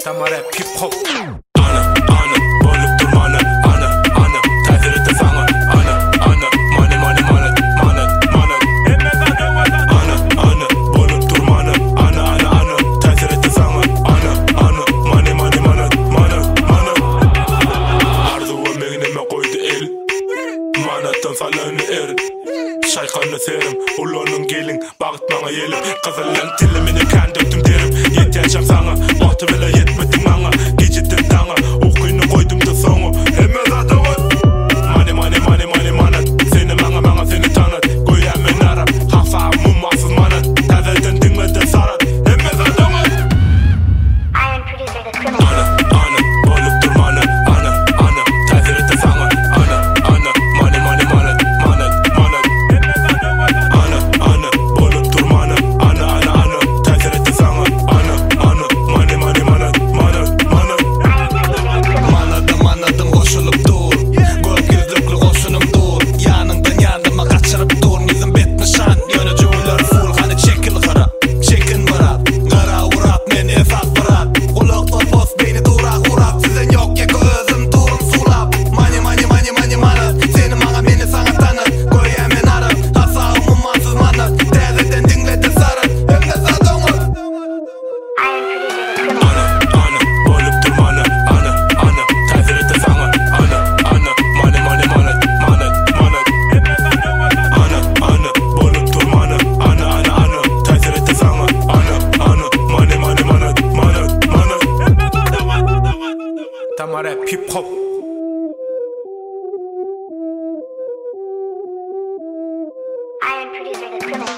Tamam rap hip hop. Ana bolup durmana. Ana ta'sir etti sana. Ana money manat. Ana bolup durmana. Ana ta'sir etti sana. Ana money manat. Arzu ömegine koydu el. Manattan salanı er. Şaykanı serim, ulonun gelin, bağıt bana yelim. Kızılan tilimini kan döktüm derim. Yetyacağım sana, vakti bile yetmedin bana. Gecittim dana, okuyunu koydum da sonu. Hemez adamın money manat. Seni bana seni tanıt. Goyamen Arap, hafa mummasız manat. Tezelden dinmedi sarat. Hemez adamın Ana bolup durmana. Ana ta'sir etti sana. Ana money manat. Ana bolup durmana. Ana ta'sir etti sana. Ana money manat. Manadım koşulup dur. Gök yüzlüklü koşunum dur. Yanından yandıma kaçırıp dur. Yüzüm betmişan yönü cümleler full. Hani çekil kara, çekin barat. Kara uğrat men esas barat. Kulaklar boz beyni durak uğrat. Sizin yok yeko özüm durun sulap. Money manat. Seni bana beni sana tanıt. Koyamen arıp hasağım ummansız manat. Tezeden dinledi sarıp. Hemez adamı Ana bolup durmana. Ana ta'sir etti sana. Ana money manat. Ana bolup durmana. Ana ta'sir etti sana. Ana money manat. Tamam rap hip hop. Iron producer, the criminal.